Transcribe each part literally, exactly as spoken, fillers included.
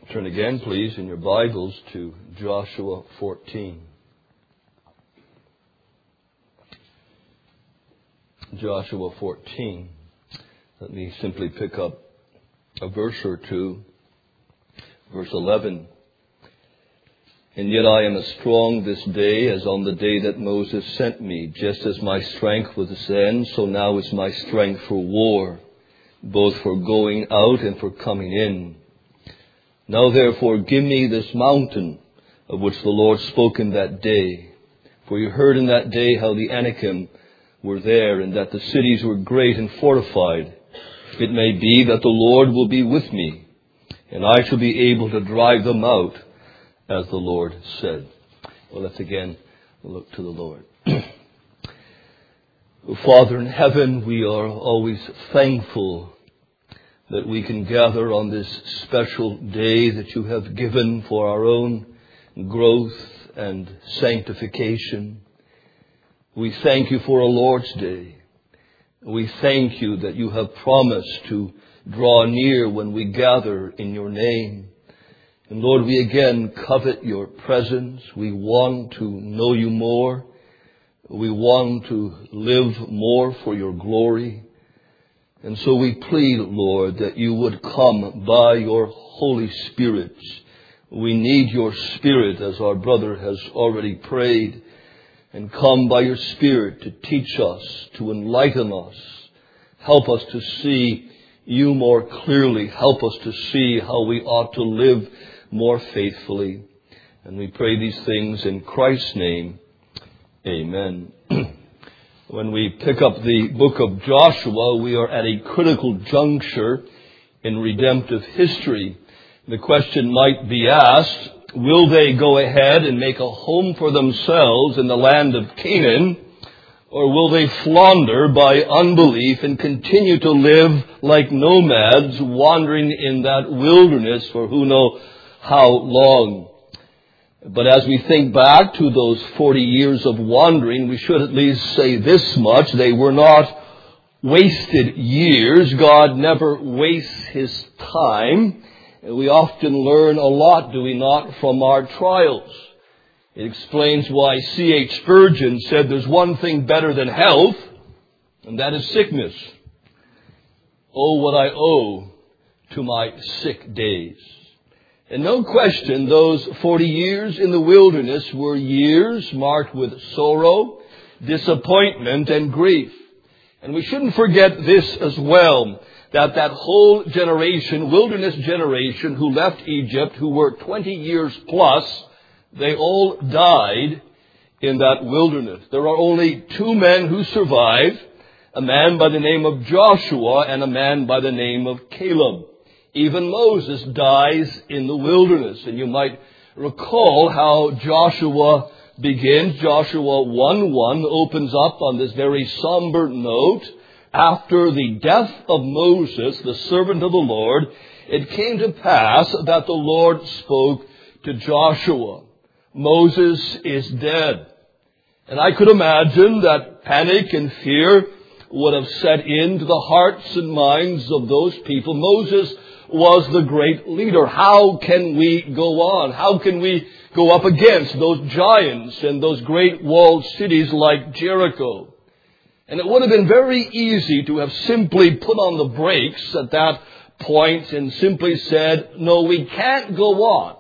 Turn again, please, in your Bibles to Joshua fourteen. Joshua fourteen. Let me simply pick up a verse or two. Verse eleven. And yet I am as strong this day as on the day that Moses sent me. Just as my strength was then, so now is my strength for war, both for going out and for coming in. Now therefore give me this mountain of which the Lord spoke in that day. For you heard in that day how the Anakim were there, and that the cities were great and fortified. It may be that the Lord will be with me, and I shall be able to drive them out, as the Lord said. Well, let's again look to the Lord. Father in heaven, we are always thankful that we can gather on this special day that you have given for our own growth and sanctification. We thank you for a Lord's Day. We thank you that you have promised to draw near when we gather in your name. And Lord, we again covet your presence. We want to know you more. We want to live more for your glory. And so we plead, Lord, that you would come by your Holy Spirit. We need your Spirit, as our brother has already prayed. And come by your Spirit to teach us, to enlighten us. Help us to see you more clearly. Help us to see how we ought to live more faithfully. And we pray these things in Christ's name. Amen. When we pick up the book of Joshua, we are at a critical juncture in redemptive history. The question might be asked, will they go ahead and make a home for themselves in the land of Canaan, or will they flounder by unbelief and continue to live like nomads wandering in that wilderness for who knows how long? But as we think back to those forty years of wandering, we should at least say this much. They were not wasted years. God never wastes his time. We often learn a lot, do we not, from our trials. It explains why C H Spurgeon said there's one thing better than health, and that is sickness. Oh, what I owe to my sick days. And no question, those forty years in the wilderness were years marked with sorrow, disappointment, and grief. And we shouldn't forget this as well, that that whole generation, wilderness generation who left Egypt, who were twenty years plus, they all died in that wilderness. There are only two men who survived, a man by the name of Joshua and a man by the name of Caleb. Even Moses dies in the wilderness. And you might recall how Joshua begins. Joshua one one opens up on this very somber note. After the death of Moses, the servant of the Lord, it came to pass that the Lord spoke to Joshua. Moses is dead. And I could imagine that panic and fear would have set into the hearts and minds of those people. Moses was the great leader. How can we go on? How can we go up against those giants and those great walled cities like Jericho? And it would have been very easy to have simply put on the brakes at that point and simply said, no, we can't go on.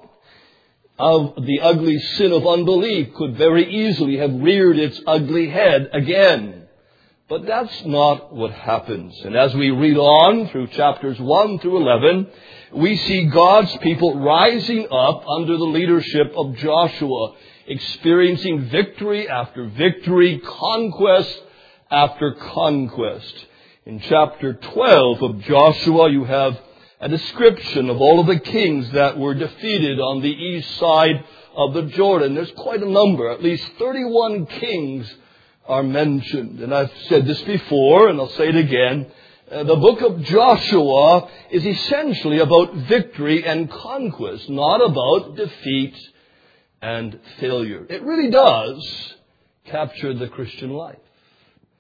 Of the ugly sin of unbelief could very easily have reared its ugly head again. But that's not what happens. And as we read on through chapters one through eleven, we see God's people rising up under the leadership of Joshua, experiencing victory after victory, conquest after conquest. In chapter twelve of Joshua, you have a description of all of the kings that were defeated on the east side of the Jordan. There's quite a number, at least thirty-one kings are mentioned. And I've said this before, and I'll say it again. Uh, the book of Joshua is essentially about victory and conquest, not about defeat and failure. It really does capture the Christian life.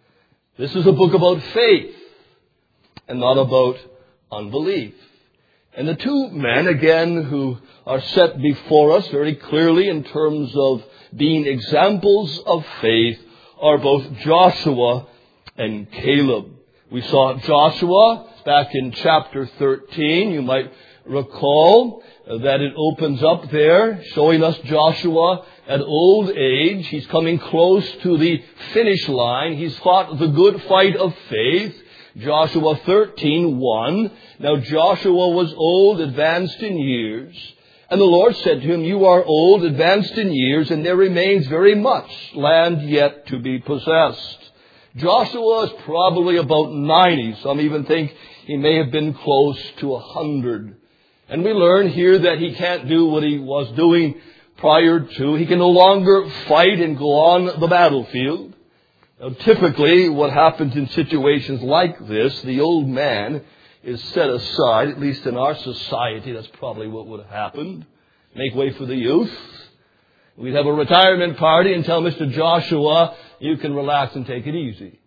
This is a book about faith and not about unbelief. And the two men, again, who are set before us very clearly in terms of being examples of faith, are both Joshua and Caleb. We saw Joshua back in chapter thirteen. You might recall that it opens up there, showing us Joshua at old age. He's coming close to the finish line. He's fought the good fight of faith. Joshua thirteen one. Now Joshua was old, advanced in years. And the Lord said to him, you are old, advanced in years, and there remains very much land yet to be possessed. Joshua is probably about ninety. Some even think he may have been close to a hundred. And we learn here that he can't do what he was doing prior to. He can no longer fight and go on the battlefield. Now, typically, what happens in situations like this, the old man is set aside. At least in our society, that's probably what would have happened. Make way for the youth. We'd have a retirement party and tell Mister Joshua, you can relax and take it easy.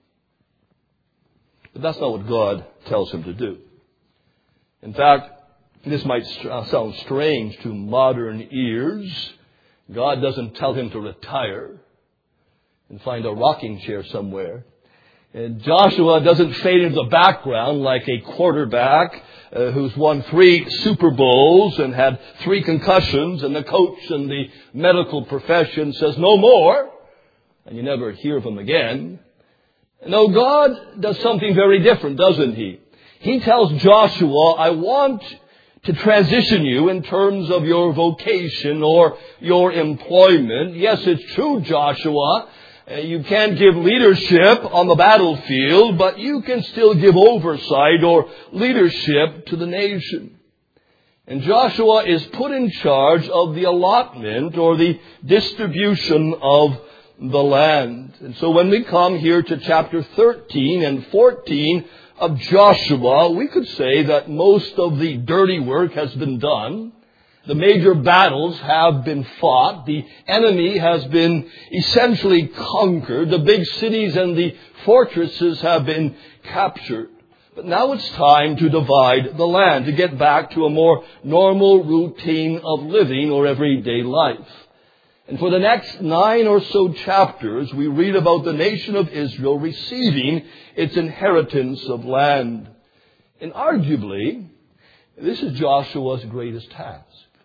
But that's not what God tells him to do. In fact, this might sound strange to modern ears. God doesn't tell him to retire and find a rocking chair somewhere. And Joshua doesn't fade into the background like a quarterback uh, who's won three Super Bowls and had three concussions, and the coach in the medical profession says no more, and you never hear of him again. No, God does something very different, doesn't he? He tells Joshua, I want to transition you in terms of your vocation or your employment. Yes, it's true, Joshua. You can't give leadership on the battlefield, but you can still give oversight or leadership to the nation. And Joshua is put in charge of the allotment or the distribution of the land. And so when we come here to chapter thirteen and fourteen of Joshua, we could say that most of the dirty work has been done. The major battles have been fought. The enemy has been essentially conquered. The big cities and the fortresses have been captured. But now it's time to divide the land, to get back to a more normal routine of living or everyday life. And for the next nine or so chapters, we read about the nation of Israel receiving its inheritance of land. And arguably, this is Joshua's greatest task.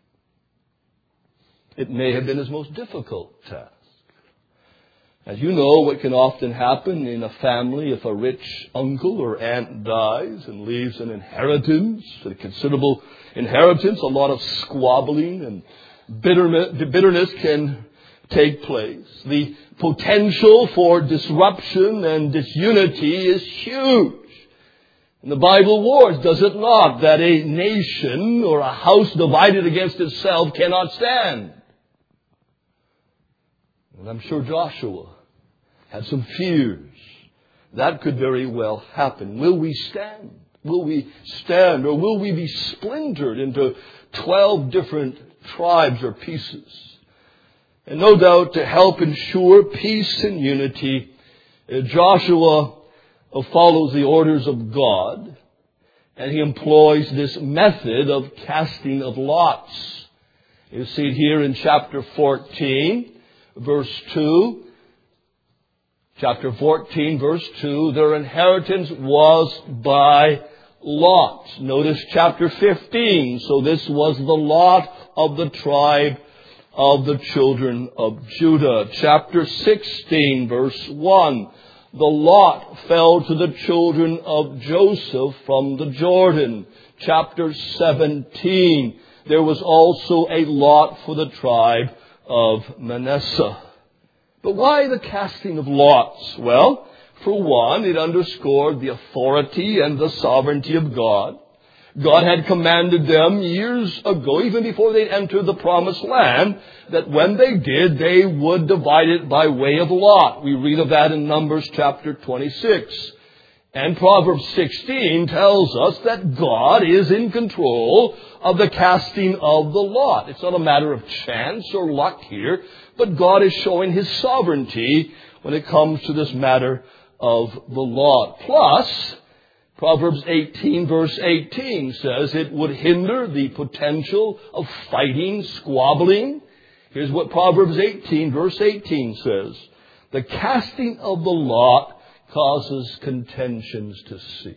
It may have been his most difficult task. As you know, what can often happen in a family if a rich uncle or aunt dies and leaves an inheritance, a considerable inheritance, a lot of squabbling and bitterness can take place. The potential for disruption and disunity is huge. And the Bible warns, does it not, that a nation or a house divided against itself cannot stand. And I'm sure Joshua had some fears. That could very well happen. Will we stand? Will we stand? Or will we be splintered into twelve different tribes or pieces? And no doubt to help ensure peace and unity, Joshua follows the orders of God, and he employs this method of casting of lots. You see it here in chapter fourteen. Verse two, chapter fourteen, verse two, their inheritance was by lot. Notice chapter fifteen. So this was the lot of the tribe of the children of Judah. Chapter sixteen, verse one, the lot fell to the children of Joseph from the Jordan. Chapter seventeen, there was also a lot for the tribe of Manasseh. But why the casting of lots? Well, for one, it underscored the authority and the sovereignty of God. God had commanded them years ago, even before they entered the promised land, that when they did, they would divide it by way of lot. We read of that in Numbers chapter twenty-six. And Proverbs sixteen tells us that God is in control of the casting of the lot. It's not a matter of chance or luck here, but God is showing His sovereignty when it comes to this matter of the lot. Plus, Proverbs eighteen verse eighteen says it would hinder the potential of fighting, squabbling. Here's what Proverbs eighteen verse eighteen says. The casting of the lot causes contentions to cease.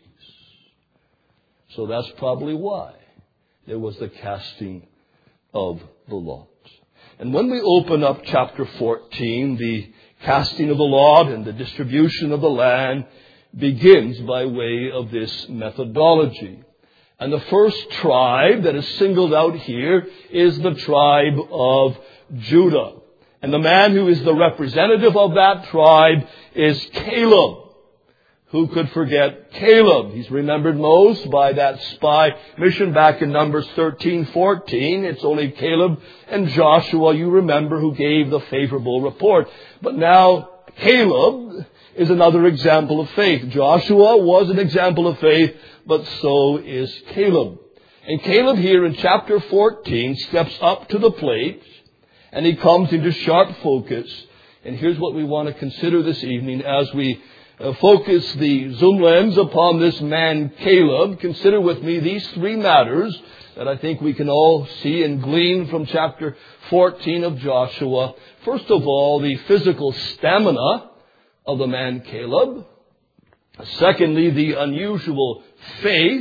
So that's probably why there was the casting of the lot. And when we open up chapter fourteen, the casting of the lot and the distribution of the land begins by way of this methodology. And the first tribe that is singled out here is the tribe of Judah. And the man who is the representative of that tribe is Caleb. Who could forget Caleb? He's remembered most by that spy mission back in Numbers thirteen fourteen. It's only Caleb and Joshua, you remember, who gave the favorable report. But now Caleb is another example of faith. Joshua was an example of faith, but so is Caleb. And Caleb here in chapter fourteen steps up to the plate, and he comes into sharp focus. And here's what we want to consider this evening as we uh, focus the zoom lens upon this man Caleb. Consider with me these three matters that I think we can all see and glean from chapter fourteen of Joshua. First of all, the physical stamina of the man Caleb. Secondly, the unusual faith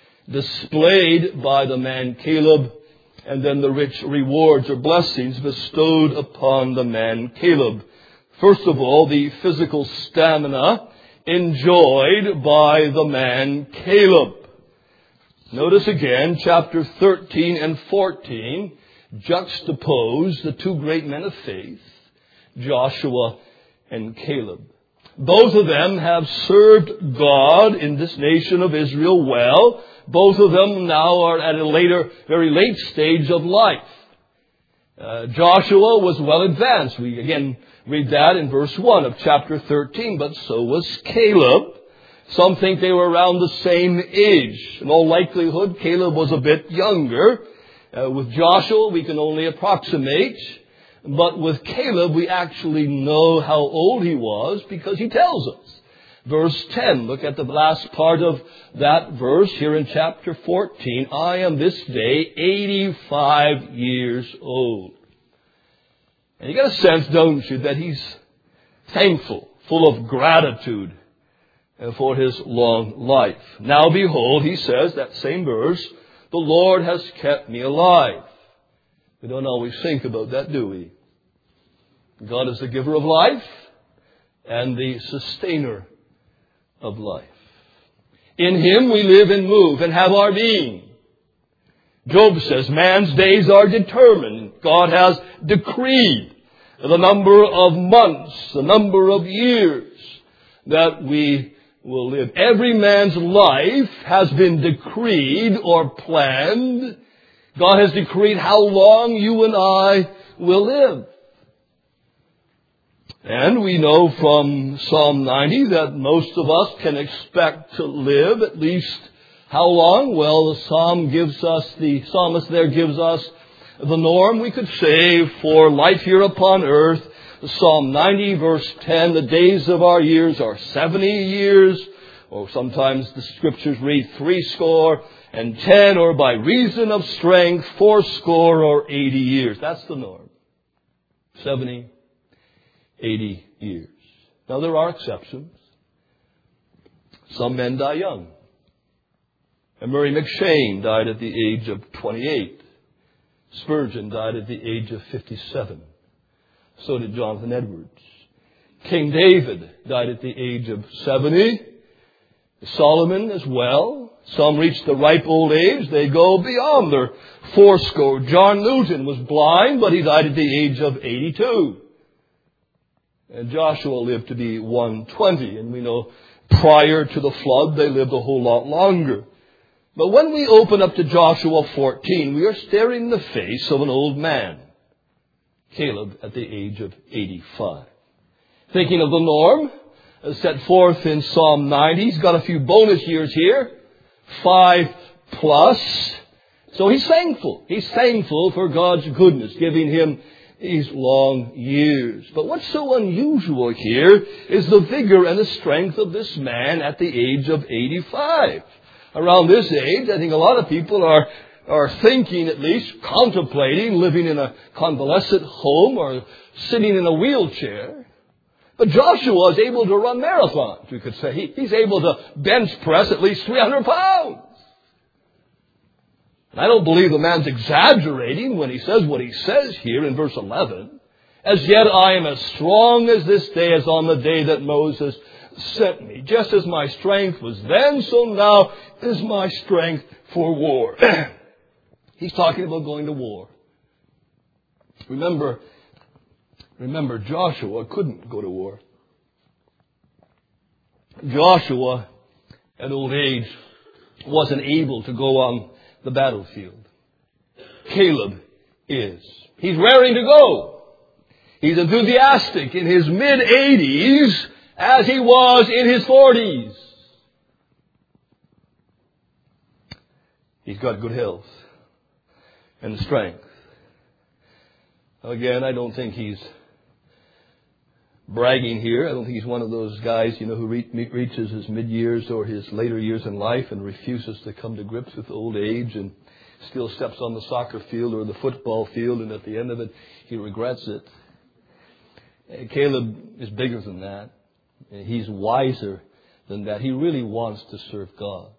displayed by the man Caleb. And then the rich rewards or blessings bestowed upon the man Caleb. First of all, the physical stamina enjoyed by the man Caleb. Notice again, chapter thirteen and fourteen juxtapose the two great men of faith, Joshua and Caleb. Both of them have served God in this nation of Israel well. Both of them now are at a later, very late stage of life. Uh, Joshua was well advanced. We again read that in verse one of chapter thirteen, but so was Caleb. Some think they were around the same age. In all likelihood, Caleb was a bit younger. Uh, with Joshua, we can only approximate. But with Caleb, we actually know how old he was because he tells us. Verse ten, look at the last part of that verse here in chapter fourteen. I am this day eighty-five years old. And you get a sense, don't you, that he's thankful, full of gratitude for his long life. Now behold, he says, that same verse, the Lord has kept me alive. We don't always think about that, do we? God is the giver of life and the sustainer of life. In Him we live and move and have our being. Job says, man's days are determined. God has decreed the number of months, the number of years that we will live. Every man's life has been decreed or planned. God has decreed how long you and I will live. And we know from Psalm ninety that most of us can expect to live at least how long? Well, the psalm gives us, the psalmist there gives us the norm, we could say, for life here upon earth. Psalm ninety verse ten, the days of our years are seventy years, or sometimes the scriptures read three score and ten, or by reason of strength, four score or eighty years. That's the norm. Seventy, eighty years. Now there are exceptions. Some men die young. And Murray McShane died at the age of twenty-eight. Spurgeon died at the age of fifty-seven. So did Jonathan Edwards. King David died at the age of seventy. Solomon as well. Some reach the ripe old age. They go beyond their fourscore. John Newton was blind, but he died at the age of eighty-two. And Joshua lived to be one hundred twenty. And we know prior to the flood, they lived a whole lot longer. But when we open up to Joshua fourteen, we are staring in the face of an old man. Caleb at the age of eighty-five. Thinking of the norm as set forth in Psalm ninety. He's got a few bonus years here. Five plus. So he's thankful. He's thankful for God's goodness, giving him these long years. But what's so unusual here is the vigor and the strength of this man at the age of eighty-five. Around this age, I think a lot of people are, are thinking, at least contemplating, living in a convalescent home or sitting in a wheelchair. But Joshua is able to run marathons, you could say. He, he's able to bench press at least three hundred pounds. And I don't believe the man's exaggerating when he says what he says here in verse eleven. As yet I am as strong as this day as on the day that Moses sent me. Just as my strength was then, so now is my strength for war. He's talking about going to war. Remember, remember, Joshua couldn't go to war. Joshua, at old age, wasn't able to go on the battlefield. Caleb is. He's raring to go. He's enthusiastic in his mid-eighties as he was in his forties. He's got good health and strength. Again, I don't think he's bragging here. I don't think he's one of those guys, you know, who re- reaches his mid-years or his later years in life and refuses to come to grips with old age and still steps on the soccer field or the football field, and at the end of it, he regrets it. Caleb is bigger than that. He's wiser than that. He really wants to serve God.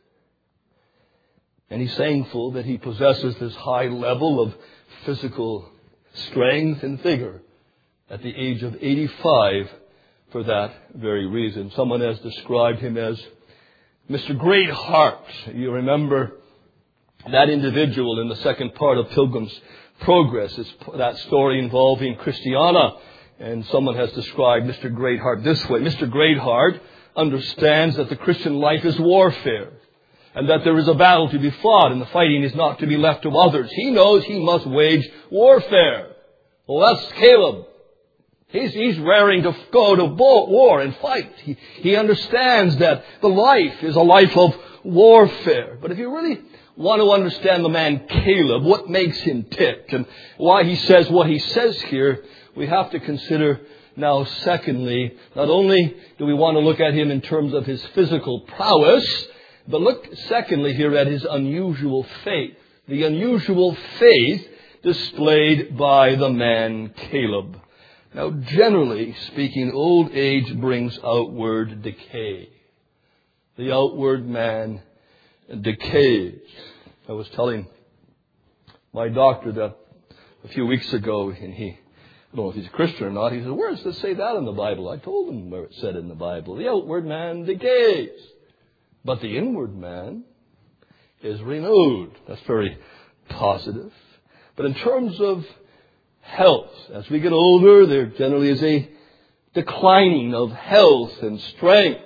And he's thankful that he possesses this high level of physical strength and vigor at the age of eighty-five for that very reason. Someone has described him as Mister Great Heart. You remember that individual in the second part of Pilgrim's Progress. It's that story involving Christiana. And someone has described Mister Greatheart this way. Mister Greatheart understands that the Christian life is warfare and that there is a battle to be fought and the fighting is not to be left to others. He knows he must wage warfare. Well, that's Caleb. He's, he's raring to go to war and fight. He, he understands that the life is a life of warfare. But if you really want to understand the man Caleb, what makes him tick and why he says what he says here, we have to consider now, secondly, not only do we want to look at him in terms of his physical prowess, but look, secondly, here at his unusual faith. The unusual faith displayed by the man Caleb. Now, generally speaking, old age brings outward decay. The outward man decays. I was telling my doctor that a few weeks ago, and he, I don't know if he's a Christian or not, he said, where does it say that in the Bible? I told him where it said in the Bible. The outward man decays, but the inward man is renewed. That's very positive. But in terms of health, as we get older, there generally is a declining of health and strength.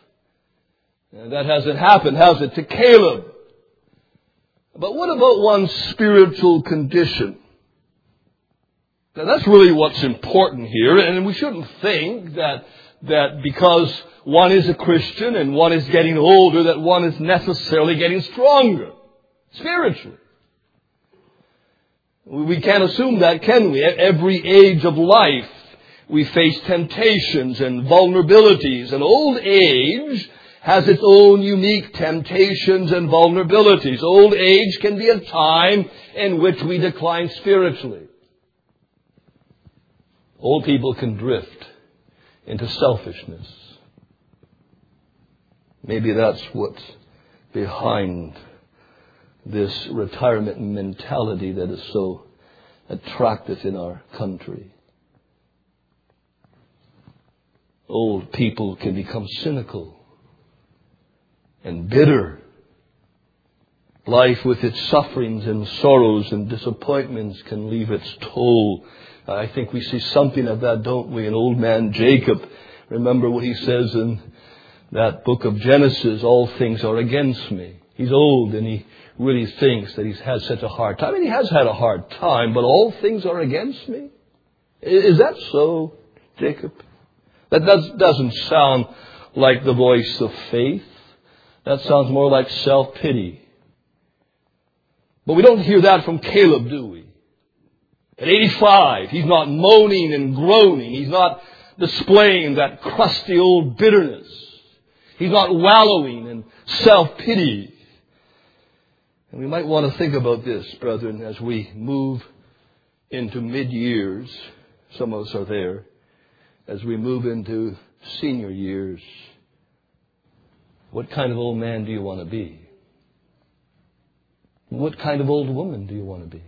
And that hasn't happened, has it, to Caleb? But what about one's spiritual condition? Now, that's really what's important here, and we shouldn't think that that because one is a Christian and one is getting older, that one is necessarily getting stronger spiritually. We can't assume that, can we? At every age of life, we face temptations and vulnerabilities, and old age has its own unique temptations and vulnerabilities. Old age can be a time in which we decline spiritually. Old people can drift into selfishness. Maybe that's what's behind this retirement mentality that is so attractive in our country. Old people can become cynical and bitter. Life with its sufferings and sorrows and disappointments can leave its toll. I think we see something of that, don't we? In old man Jacob, remember what he says in that book of Genesis, all things are against me. He's old and he really thinks that he's had such a hard time. I mean, he has had a hard time, but all things are against me? Is that so, Jacob? That does, doesn't sound like the voice of faith. That sounds more like self-pity. But we don't hear that from Caleb, do we? At eighty-five, he's not moaning and groaning. He's not displaying that crusty old bitterness. He's not wallowing in self-pity. And we might want to think about this, brethren, as we move into mid-years. Some of us are there. As we move into senior years, what kind of old man do you want to be? What kind of old woman do you want to be?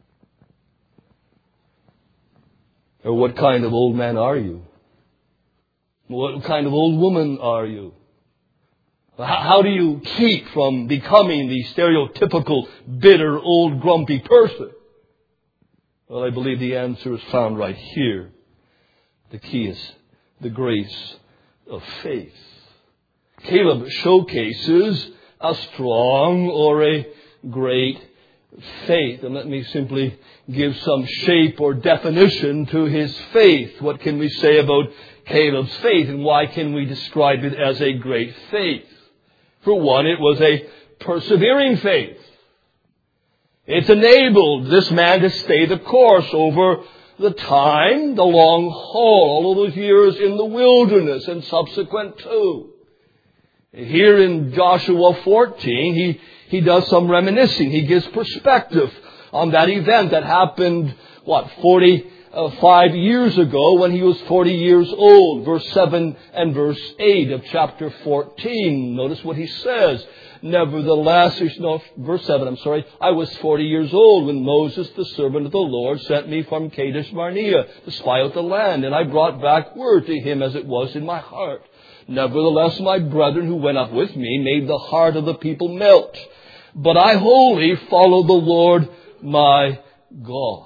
Or what kind of old man are you? What kind of old woman are you? How do you keep from becoming the stereotypical, bitter, old, grumpy person? Well, I believe the answer is found right here. The key is the grace of faith. Caleb showcases a strong or a great faith. And let me simply give some shape or definition to his faith. What can we say about Caleb's faith, and why can we describe it as a great faith? For one, it was a persevering faith. It's enabled this man to stay the course over the time, the long haul, all of those years in the wilderness and subsequent too. Here in Joshua fourteen, he, he does some reminiscing. He gives perspective on that event that happened, what, forty-five years ago when he was forty years old. Verse seven and verse eight of chapter fourteen. Notice what he says. Nevertheless, no, verse seven, I'm sorry, I was forty years old when Moses, the servant of the Lord, sent me from Kadesh Barnea to spy out the land, and I brought back word to him as it was in my heart. Nevertheless, my brethren who went up with me made the heart of the people melt. But I wholly followed the Lord my God.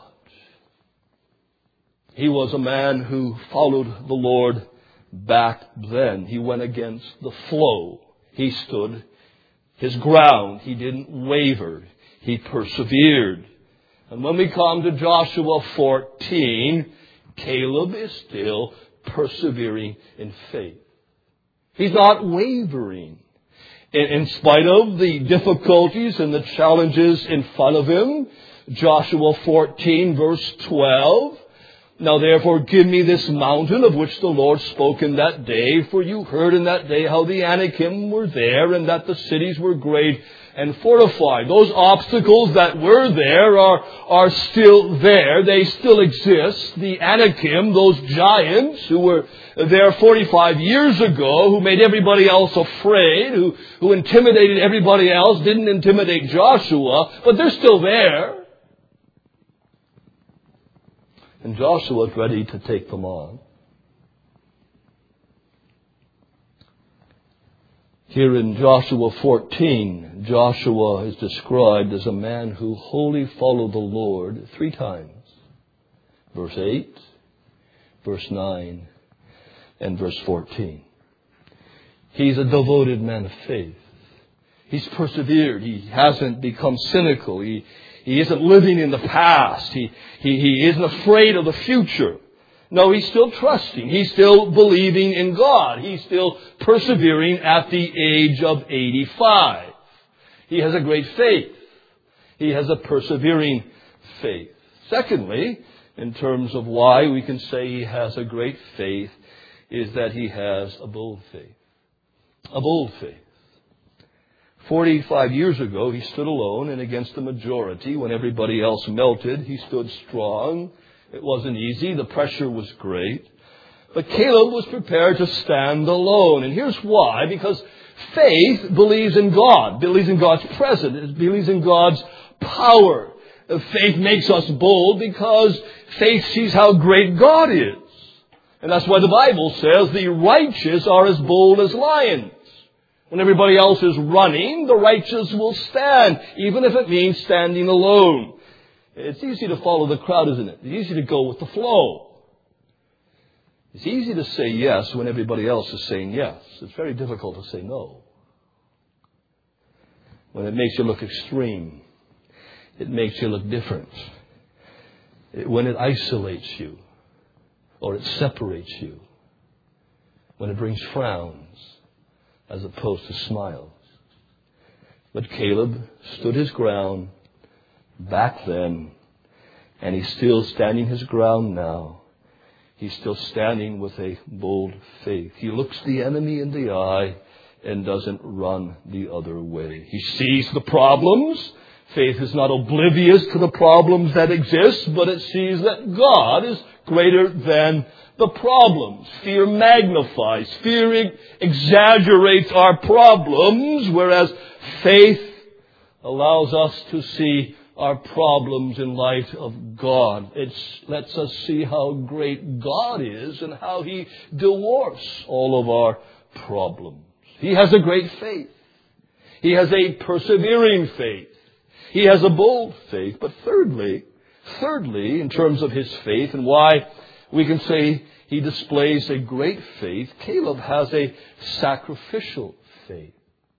He was a man who followed the Lord back then. He went against the flow. He stood his ground. He didn't waver. He persevered. And when we come to Joshua fourteen, Caleb is still persevering in faith. He's not wavering. In spite of the difficulties and the challenges in front of him, Joshua fourteen verse twelve, now therefore give me this mountain of which the Lord spoke in that day, for you heard in that day how the Anakim were there, and that the cities were great and fortified. Those obstacles that were there are, are still there. They still exist. The Anakim, those giants who were there forty-five years ago, who made everybody else afraid, who, who intimidated everybody else, didn't intimidate Joshua, but they're still there. And Joshua is ready to take them on. Here in Joshua fourteen, Joshua is described as a man who wholly followed the Lord three times. Verse eight, verse nine, and verse fourteen. He's a devoted man of faith. He's persevered. He hasn't become cynical. He He isn't living in the past. He, he, he isn't afraid of the future. No, he's still trusting. He's still believing in God. He's still persevering at the age of eighty-five. He has a great faith. He has a persevering faith. Secondly, in terms of why we can say he has a great faith, is that he has a bold faith. A bold faith. Forty-five years ago, he stood alone and against the majority. When everybody else melted, he stood strong. It wasn't easy. The pressure was great. But Caleb was prepared to stand alone. And here's why. Because faith believes in God, believes in God's presence, it believes in God's power. Faith makes us bold because faith sees how great God is. And that's why the Bible says the righteous are as bold as lions. When everybody else is running, the righteous will stand, even if it means standing alone. It's easy to follow the crowd, isn't it? It's easy to go with the flow. It's easy to say yes when everybody else is saying yes. It's very difficult to say no. When it makes you look extreme, it makes you look different. It, when it isolates you, or it separates you, when it brings frowns, as opposed to smiles. But Caleb stood his ground back then, And he's still standing his ground now. He's still standing with a bold faith. He looks the enemy in the eye and doesn't run the other way. He sees the problems. Faith is not oblivious to the problems that exist, but it sees that God is greater than the problems. Fear magnifies. Fear exaggerates our problems, whereas faith allows us to see our problems in light of God. It lets us see how great God is and how He dwarfs all of our problems. He has a great faith. He has a persevering faith. He has a bold faith. But thirdly, thirdly, in terms of his faith and why we can say he displays a great faith, Caleb has a sacrificial faith.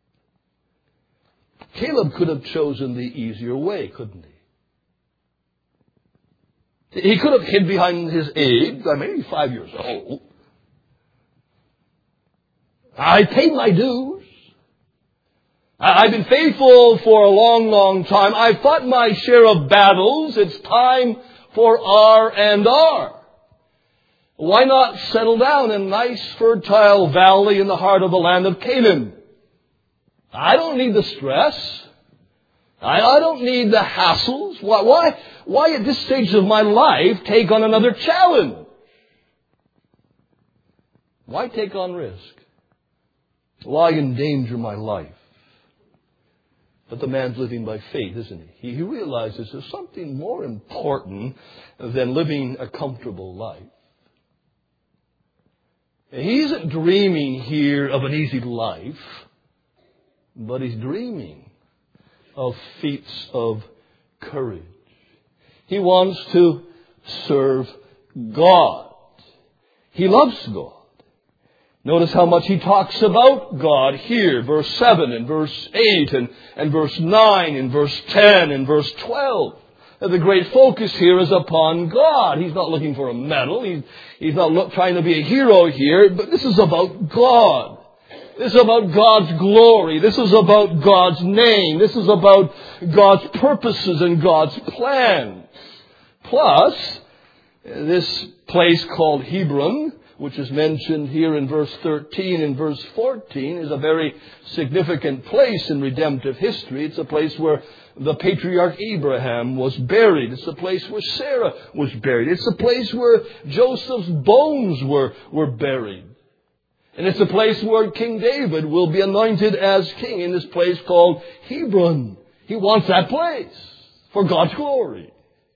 Caleb could have chosen the easier way, couldn't he? He could have hid behind his age. I'm only five years old. I paid my dues. I've been faithful for a long, long time. I've fought my share of battles. It's time for R and R. Why not settle down in a nice fertile valley in the heart of the land of Canaan? I don't need the stress. I, I don't need the hassles. Why, why, why at this stage of my life take on another challenge? Why take on risk? Why endanger my life? But the man's living by faith, isn't he? He, he realizes there's something more important than living a comfortable life. He isn't dreaming here of an easy life, but he's dreaming of feats of courage. He wants to serve God. He loves God. Notice how much he talks about God here, verse seven and verse eight and, and verse nine and verse ten and verse twelve. The great focus here is upon God. He's not looking for a medal. He's, he's not look, trying to be a hero here, but this is about God. This is about God's glory. This is about God's name. This is about God's purposes and God's plan. Plus, this place called Hebron, which is mentioned here in verse thirteen and verse fourteen, is a very significant place in redemptive history. It's a place where the patriarch Abraham was buried. It's the place where Sarah was buried. It's the place where Joseph's bones were, were buried. And it's the place where King David will be anointed as king, in this place called Hebron. He wants that place for God's glory.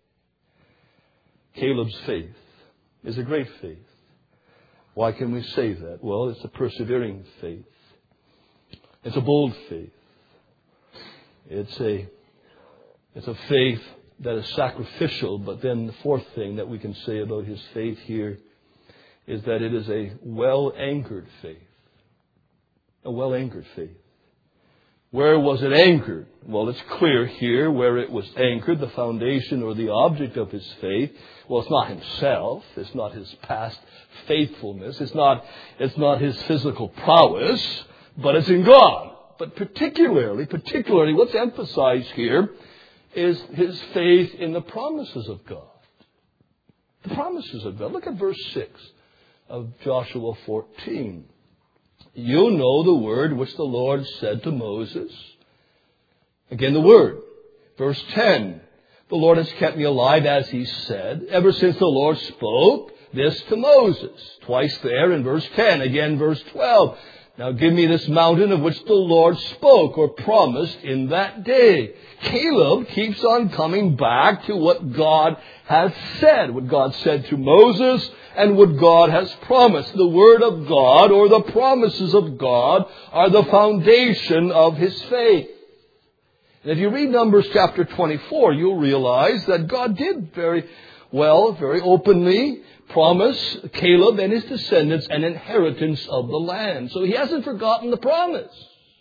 Caleb's faith is a great faith. Why can we say that? Well, it's a persevering faith. It's a bold faith. It's a, it's a faith that is sacrificial. But then the fourth thing that we can say about his faith here is that it is a well-anchored faith. A well-anchored faith. Where was it anchored? Well, it's clear here where it was anchored, the foundation or the object of his faith. Well, it's not himself. It's not his past faithfulness. It's not, it's not his physical prowess, but it's in God. But particularly, particularly what's emphasized here is his faith in the promises of God. The promises of God. Look at verse six of Joshua fourteen. You know the word which the Lord said to Moses. Again, the word. Verse ten. The Lord has kept me alive as he said, ever since the Lord spoke this to Moses. Twice there in verse ten. Again, verse twelve. Now give me this mountain of which the Lord spoke or promised in that day. Caleb keeps on coming back to what God has said, what God said to Moses and what God has promised. The word of God or the promises of God are the foundation of his faith. And if you read Numbers chapter twenty-four, you'll realize that God did very well, very openly promise Caleb and his descendants an inheritance of the land. So he hasn't forgotten the promise.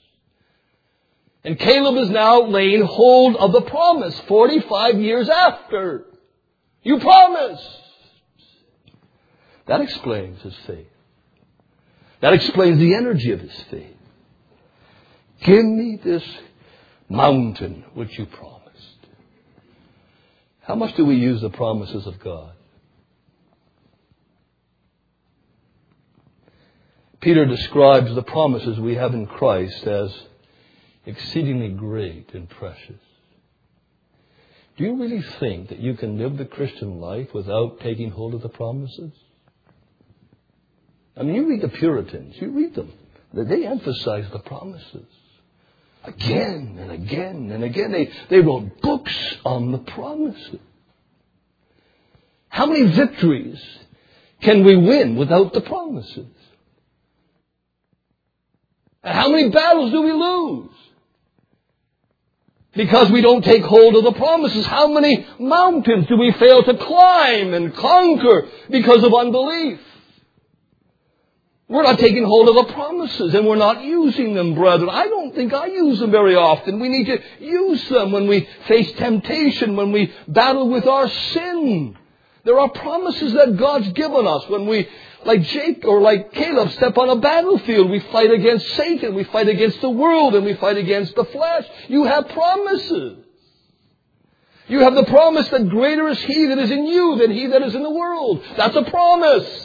And Caleb is now laying hold of the promise forty-five years after. You promised. That explains his faith. That explains the energy of his faith. Give me this mountain which you promised. How much do we use the promises of God? Peter describes the promises we have in Christ as exceedingly great and precious. Do you really think that you can live the Christian life without taking hold of the promises? I mean, you read the Puritans, you read them. They emphasize the promises. Again and again and again. They, they wrote books on the promises. How many victories can we win without the promises? And how many battles do we lose because we don't take hold of the promises? How many mountains do we fail to climb and conquer because of unbelief? We're not taking hold of the promises, and we're not using them, brethren. I don't think I use them very often. We need to use them when we face temptation, when we battle with our sin. There are promises that God's given us when we, like Jake or like Caleb, step on a battlefield. We fight against Satan, we fight against the world, and we fight against the flesh. You have promises. You have the promise that greater is He that is in you than he that is in the world. That's a promise.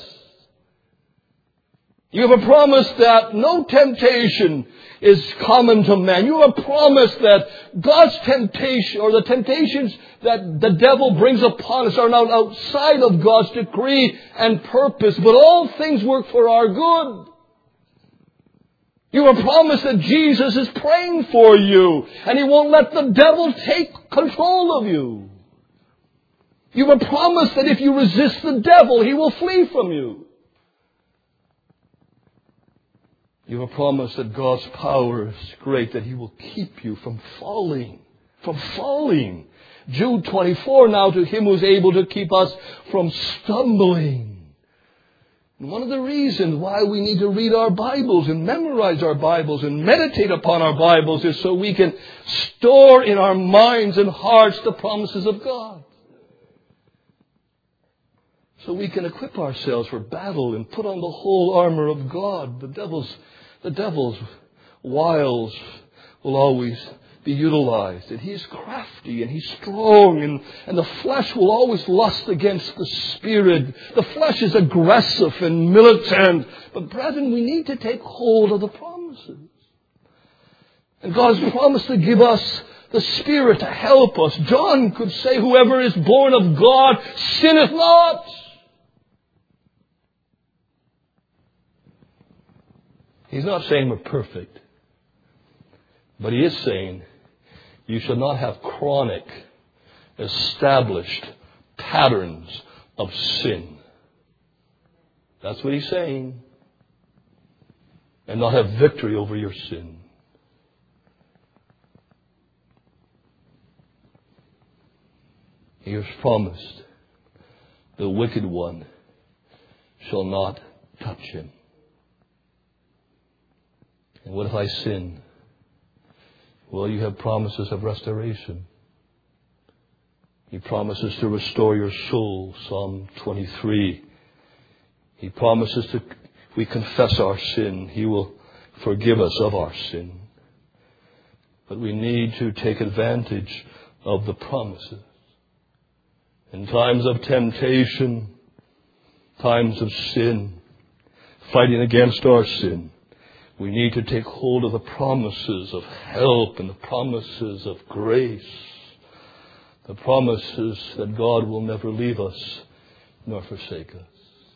You have a promise that no temptation is common to man. You have a promise that God's temptation, or the temptations that the devil brings upon us, are not outside of God's decree and purpose, but all things work for our good. You have a promise that Jesus is praying for you, and He won't let the devil take control of you. You have a promise that if you resist the devil, he will flee from you. You have a promise that God's power is great, that He will keep you from falling, from falling. Jude twenty-four, now to Him who is able to keep us from stumbling. And one of the reasons why we need to read our Bibles and memorize our Bibles and meditate upon our Bibles is so we can store in our minds and hearts the promises of God. So we can equip ourselves for battle and put on the whole armor of God. The devil's, the devil's wiles will always be utilized. And he's crafty and he's strong, and, and the flesh will always lust against the Spirit. The flesh is aggressive and militant. But brethren, we need to take hold of the promises. And God has promised to give us the Spirit to help us. John could say, whoever is born of God sinneth not. He's not saying we're perfect, but he is saying you should not have chronic, established patterns of sin. That's what he's saying. And not have victory over your sin. He has promised the wicked one shall not touch him. And what if I sin? Well, you have promises of restoration. He promises to restore your soul, Psalm twenty-three. He promises to, if we confess our sin, He will forgive us of our sin. But we need to take advantage of the promises. In times of temptation, times of sin, fighting against our sin, we need to take hold of the promises of help and the promises of grace. The promises that God will never leave us nor forsake us.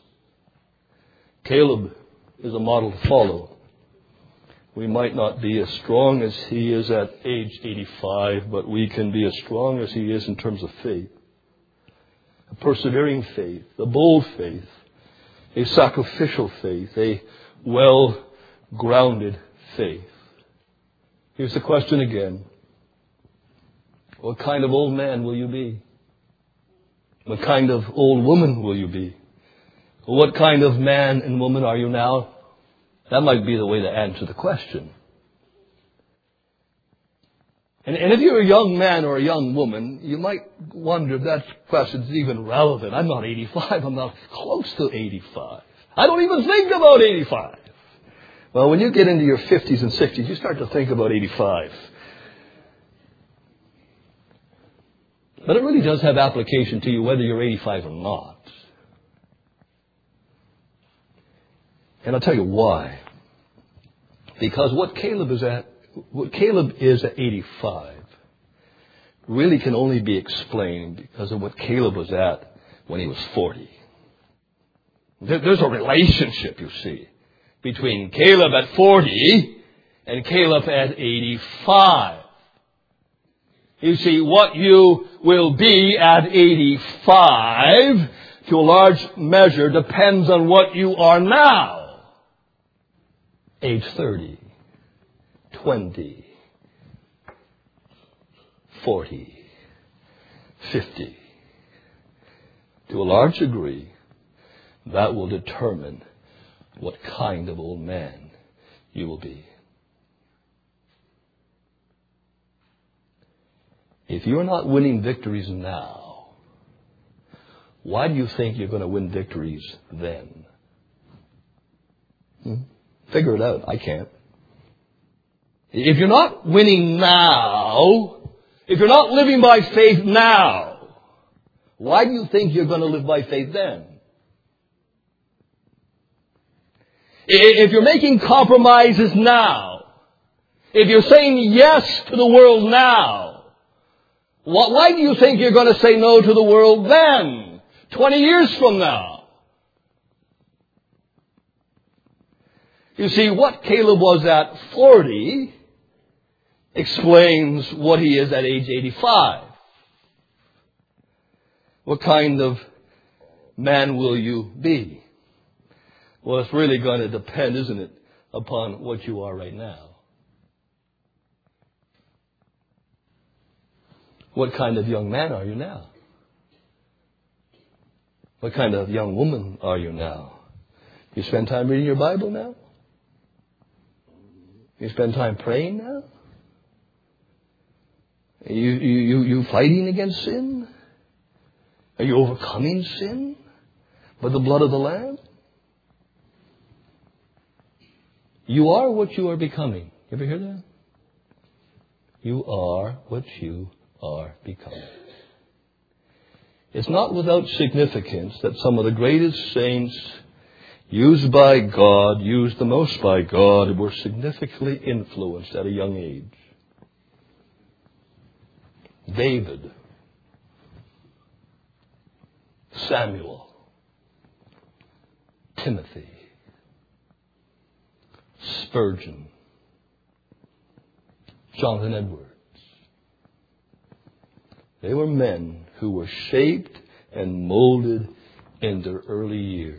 Caleb is a model to follow. We might not be as strong as he is at age eighty-five, but we can be as strong as he is in terms of faith. A persevering faith, a bold faith, a sacrificial faith, a well grounded faith. Here's the question again. What kind of old man will you be? What kind of old woman will you be? What kind of man and woman are you now? That might be the way to answer the question. And, and if you're a young man or a young woman, you might wonder if that question is even relevant. I'm not eighty-five. I'm not close to eighty-five. I don't even think about eighty-five. Well, when you get into your fifties and sixties, you start to think about eighty-five. But it really does have application to you whether you're eighty-five or not. And I'll tell you why. Because what Caleb is at, what Caleb is at eighty-five really can only be explained because of what Caleb was at when he was forty. There's a relationship, you see, between Caleb at forty and Caleb at eighty-five. You see, what you will be at eighty-five, to a large measure, depends on what you are now. Age thirty, twenty, forty, fifty. To a large degree, that will determine what kind of old man you will be. If you're not winning victories now, why do you think you're going to win victories then? Hmm? Figure it out. I can't. If you're not winning now, if you're not living by faith now, why do you think you're going to live by faith then? If you're making compromises now, if you're saying yes to the world now, why do you think you're going to say no to the world then, twenty years from now? You see, what Caleb was at forty explains what he is at age eighty-five. What kind of man will you be? Well, it's really going to depend, isn't it, upon what you are right now. What kind of young man are you now? What kind of young woman are you now? You spend time reading your Bible now? You spend time praying now? Are you, you, you, you fighting against sin? Are you overcoming sin by the blood of the Lamb? You are what you are becoming. You ever hear that? You are what you are becoming. It's not without significance that some of the greatest saints used by God, used the most by God, were significantly influenced at a young age. David, Samuel, Timothy, Spurgeon, Jonathan Edwards. They were men who were shaped and molded in their early years.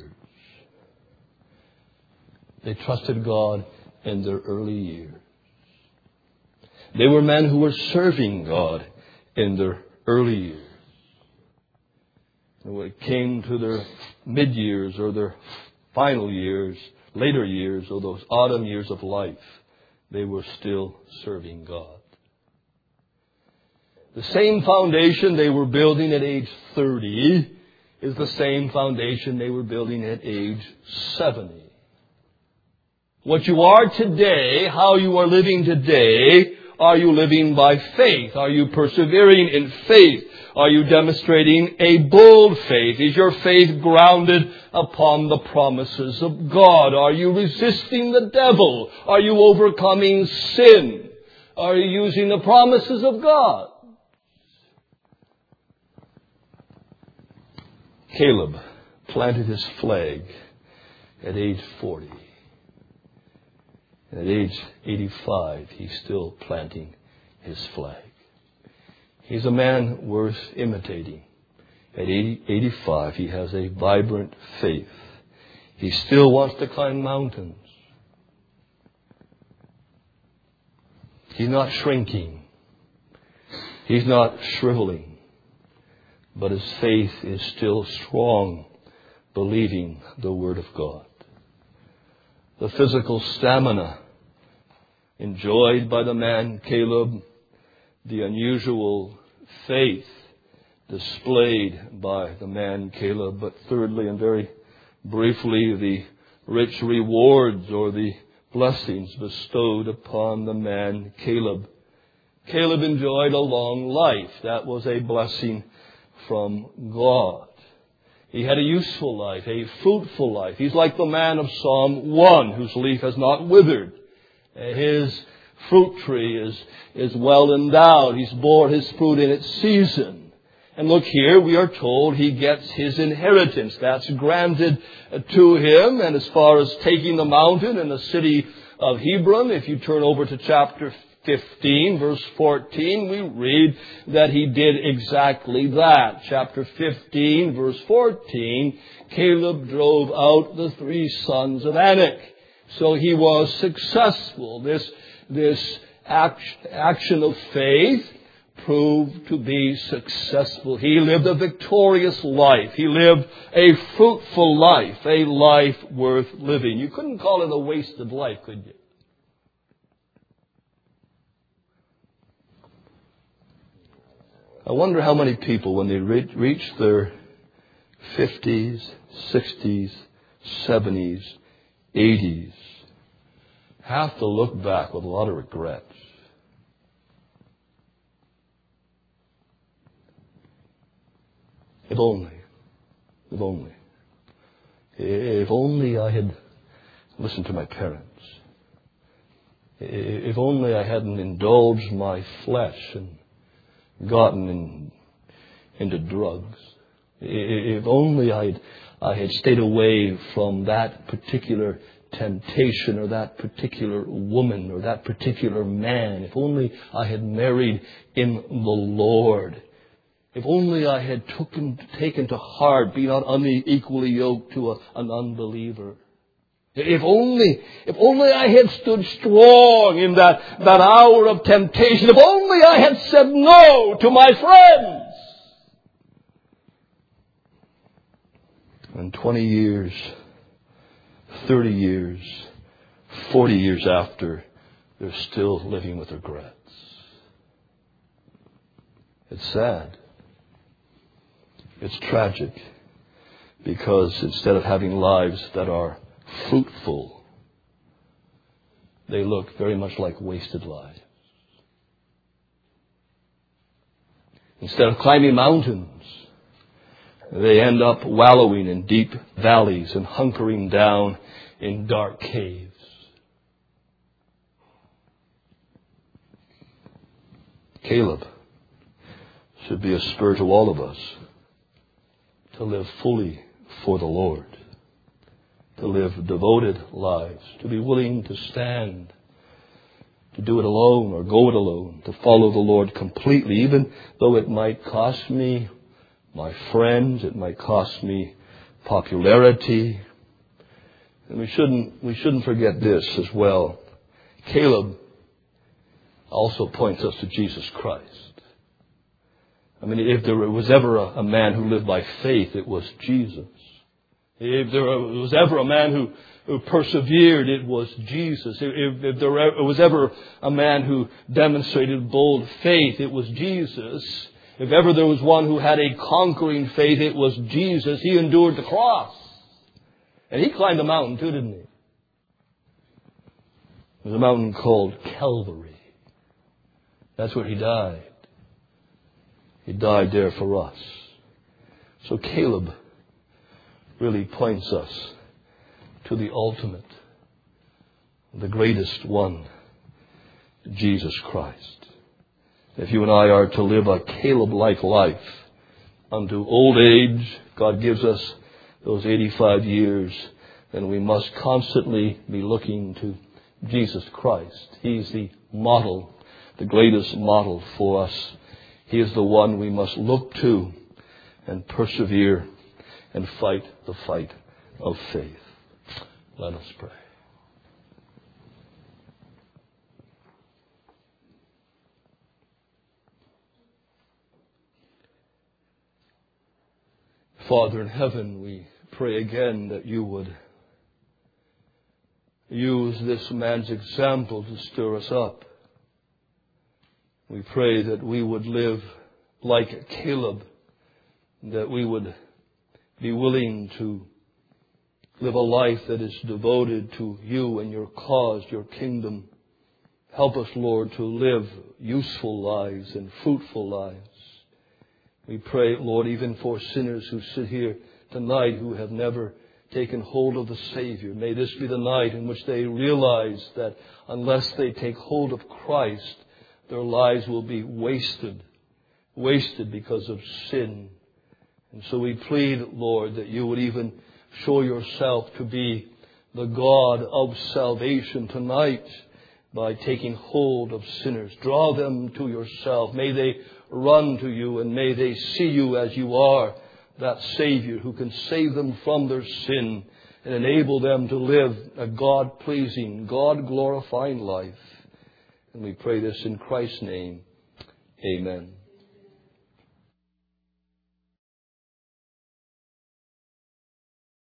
They trusted God in their early years. They were men who were serving God in their early years. And when it came to their mid-years or their final years, later years, or those autumn years of life, they were still serving God. The same foundation they were building at age thirty is the same foundation they were building at age seventy. What you are today, how you are living today, are you living by faith? Are you persevering in faith? Are you demonstrating a bold faith? Is your faith grounded upon the promises of God? Are you resisting the devil? Are you overcoming sin? Are you using the promises of God? Caleb planted his flag at age forty. And at age eighty-five, he's still planting his flag. He's a man worth imitating. At eighty, eighty-five, he has a vibrant faith. He still wants to climb mountains. He's not shrinking. He's not shriveling. But his faith is still strong, believing the Word of God. The physical stamina enjoyed by the man Caleb, the unusual faith displayed by the man Caleb, but thirdly and very briefly, the rich rewards or the blessings bestowed upon the man Caleb Caleb enjoyed a long life. That was a blessing from God. He had a useful life, a fruitful life. He's like the man of Psalm one, whose leaf has not withered. His fruit tree is, is well endowed. He's bore his fruit in its season. And look here, we are told he gets his inheritance. That's granted to him. And as far as taking the mountain and the city of Hebron, if you turn over to chapter fifteen, verse fourteen, we read that he did exactly that. Chapter fifteen, verse fourteen, Caleb drove out the three sons of Anak. So he was successful. This, this action of faith proved to be successful. He lived a victorious life. He lived a fruitful life, a life worth living. You couldn't call it a wasted life, could you? I wonder how many people, when they re- reach their fifties, sixties, seventies, eighties, have to look back with a lot of regrets. If only, if only, if only I had listened to my parents. If only I hadn't indulged my flesh and gotten in, into drugs. If only I'd, I had stayed away from that particular temptation or that particular woman or that particular man. If only I had married in the Lord. If only I had taken, taken to heart being not unequally yoked to a, an unbeliever. If only, if only I had stood strong in that, that hour of temptation. If only I had said no to my friends. And twenty years, thirty years, forty years after, they're still living with regrets. It's sad. It's tragic. Because instead of having lives that are fruitful, they look very much like wasted lives. Instead of climbing mountains, they end up wallowing in deep valleys and hunkering down in dark caves. Caleb should be a spur to all of us to live fully for the Lord, to live devoted lives, to be willing to stand, to do it alone or go it alone, to follow the Lord completely, even though it might cost me my friends, it might cost me popularity. And we shouldn't, we shouldn't forget this as well. Caleb also points us to Jesus Christ. I mean, if there was ever a, a man who lived by faith, it was Jesus. If there was ever a man who, who persevered, it was Jesus. If, if there was ever a man who demonstrated bold faith, it was Jesus. If ever there was one who had a conquering faith, it was Jesus. He endured the cross. And he climbed a mountain too, didn't he? There's a mountain called Calvary. That's where he died. He died there for us. So Caleb really points us to the ultimate, the greatest one, Jesus Christ. If you and I are to live a Caleb-like life unto old age, God gives us those eighty-five years, then we must constantly be looking to Jesus Christ. He's the model, the greatest model for us. He is the one we must look to and persevere and fight the fight of faith. Let us pray. Father in heaven, we pray again that you would use this man's example to stir us up. We pray that we would live like Caleb, that we would be willing to live a life that is devoted to you and your cause, your kingdom, Help us, Lord, to live useful lives and fruitful lives. We pray, Lord, even for sinners who sit here tonight who have never taken hold of the Savior. May this be the night in which they realize that unless they take hold of Christ, their lives will be wasted, wasted because of sin. And so we plead, Lord, that you would even show yourself to be the God of salvation tonight by taking hold of sinners. Draw them to yourself. May they run to you, and may they see you as you are, that Savior who can save them from their sin and enable them to live a God-pleasing, God-glorifying life. And we pray this in Christ's name. Amen.